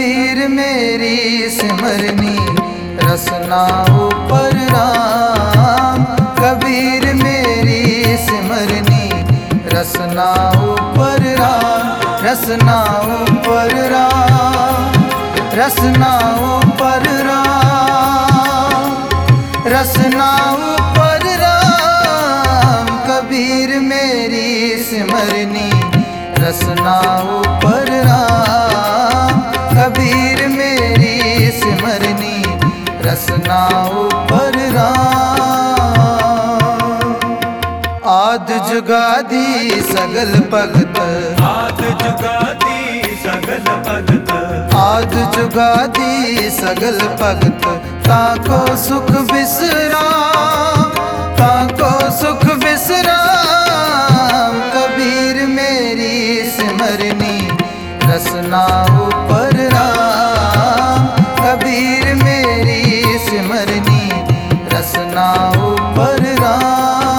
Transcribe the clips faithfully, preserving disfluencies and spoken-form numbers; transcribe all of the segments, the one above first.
कबीर मेरी सिमरनी रसना ऊपर राम। कबीर मेरी सिमरनी रसना ऊपर राम। रसना ऊपर राम। रसना ऊपर राम। रसना ऊपर राम। कबीर मेरी सिमरनी रसना ऊपर राम। कबीर मेरी सिमरनी रसना ऊपर राम। आद जुगादी सगल भगत। आद जुगादी सगल भगत। आद जुगादी सगल भगत। ताको सुख विसराम। ताको सुख विसराम। कबीर मेरी सिमरनी रसना ऊपर राम। कबीर मेरी सिमरनी रसना ऊपर राम।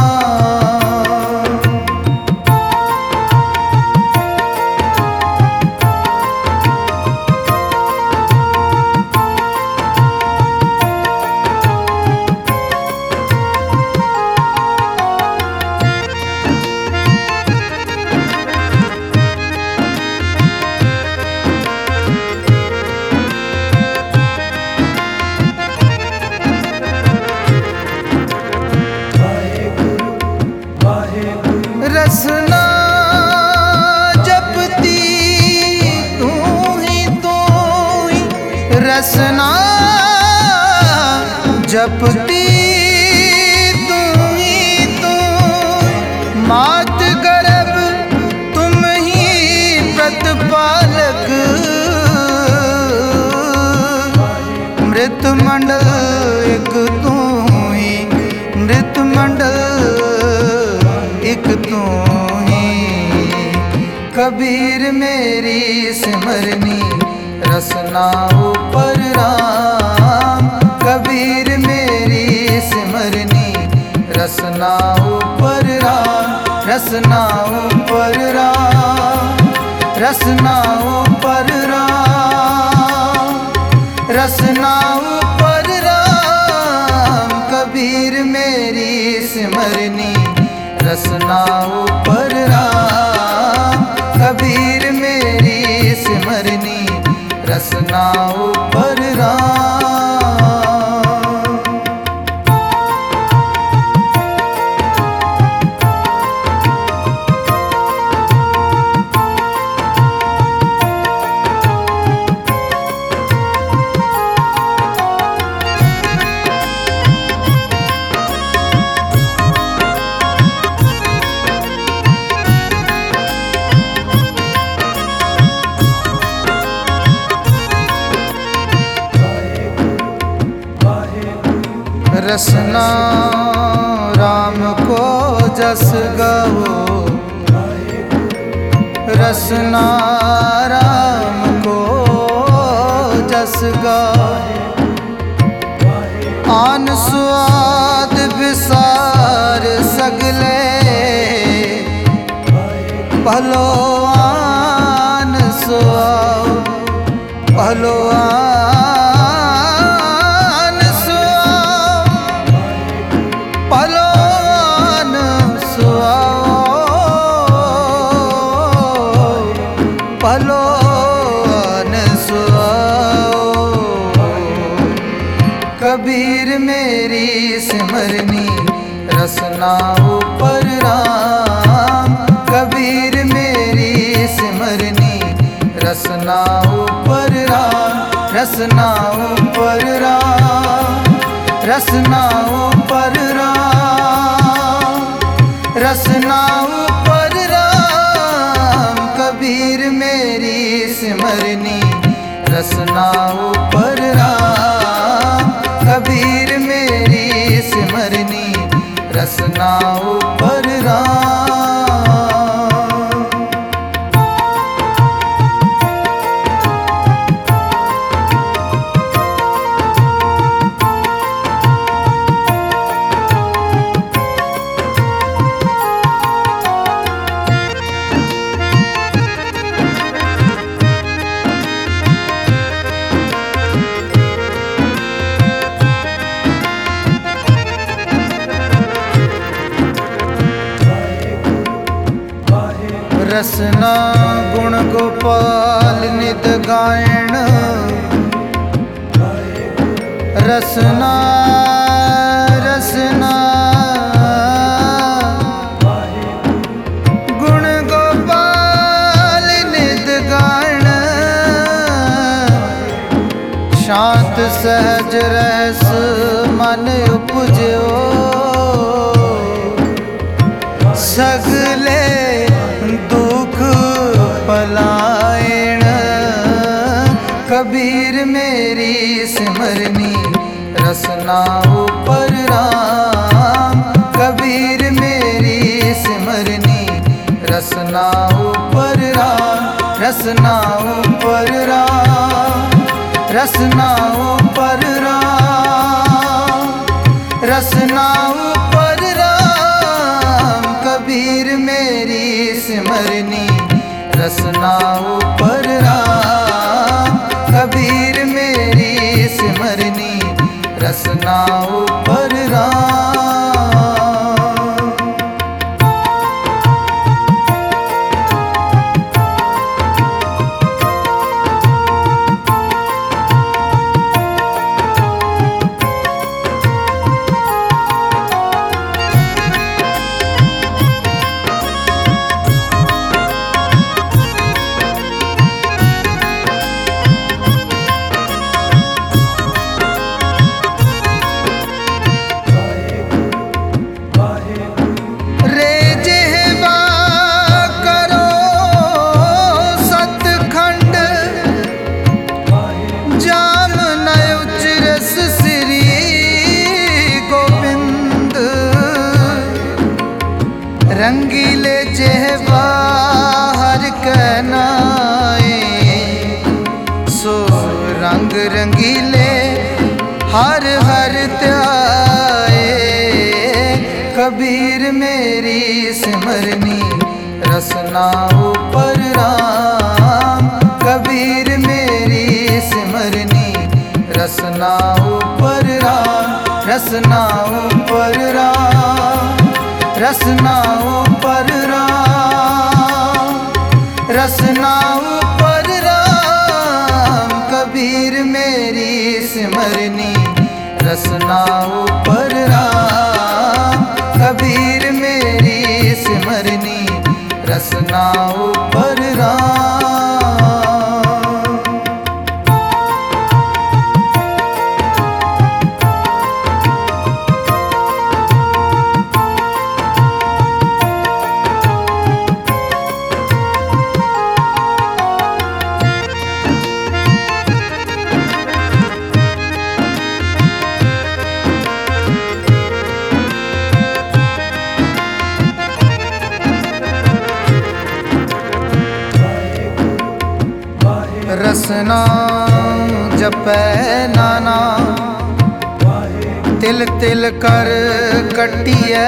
रसना जपती तू ही तू ही। रसना जपती तू ही तू। मात गर्भ तुम ही प्रतिपालक। मृत मंडल एक तू ही। मृत मंडल एक तू ही। कबीर मेरी सिमरनी रसना ऊपर राम। कबीर मेरी सिमरनी रसना ऊपर राम। रसना ऊपर राम। रसना ऊपर राम। रसना ऊपर राम। कबीर मेरी सिमरनी रसना ऊपर राम। कबीर मेरी सिमरनी रसना ऊपर राम। रसना राम को जस गाओ। रसना राम को जस गाओ। आन स्वाद विसार सगले। भलो आन स्वाओ। भलो आन कबीर मेरी सिमरनी रसना ऊपर राम। कबीर मेरी सिमरनी रसना ऊपर राम। रसना ऊपर राम। रसना ऊपर राम। रसना ऊपर राम। कबीर मेरी सिमरनी रसना ऊपर राम। कबीर मेरी सिमरनी रसना ऊपर राम। रसना गुण गोपाल नित गायण, रसना रसना गुण गोपाल नित गायण, शांत सहज रहस मन उपजो, सगले दुख पलायण। कबीर मेरी सिमरनी रसना ऊपर राम, कबीर मेरी सिमरनी रसना ऊपर राम, रसना ऊपर राम, रसना ऊपर राम, रसना ऊपर राम। कबीर मेरी सिमरनी रसना ऊपर राम, कबीर मेरी सिमरनी रसना ऊपर राम। रंगीले जेहवा हर कहनाए, सो रंग रंगीले हर हर त्याए। कबीर मेरी सिमरनी रसना ऊपर राम, कबीर मेरी सिमरनी रसना ऊपर राम, रसना ऊपर राम, रसना ऊपर राम, रसना ऊपर राम। कबीर मेरी सिमरनी रसना ऊपर राम, कबीर मेरी सिमरनी रसना ऊपर राम। रसना जपै नाना, तिल तिल कर कटिए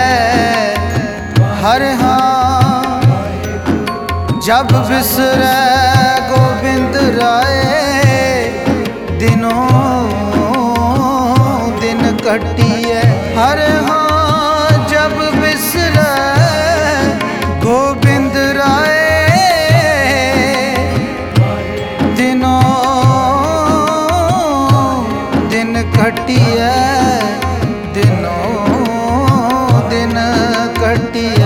हर हाँ। जब बिसरै गोबिंद राय, दिनों दिन कटिए हर हाँ। जब बिसरै गोबिंद राय, कटिए दिनों दिन कटिए।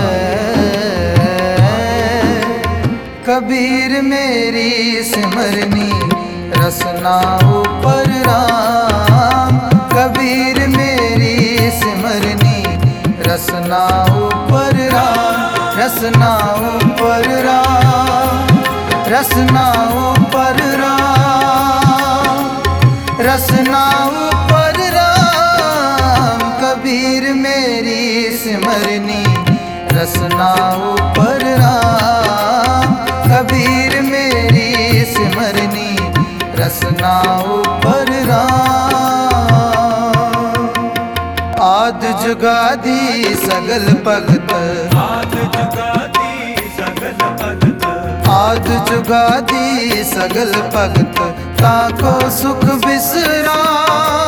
कबीर मेरी सिमरनी रसना ऊपर राम, कबीर मेरी सिमरनी रसना ऊपर राम, रसना ऊपर राम, रसना ऊपर राम, रसना ऊपर राम। कबीर मेरी सिमरनी रसना ऊपर राम, कबीर मेरी सिमरनी रसना ऊपर राम। आद जुगादी सगल भगत, आद जुगादी सगल भगत, आद जुगादी सगल भगत, ताको सुख बिसरा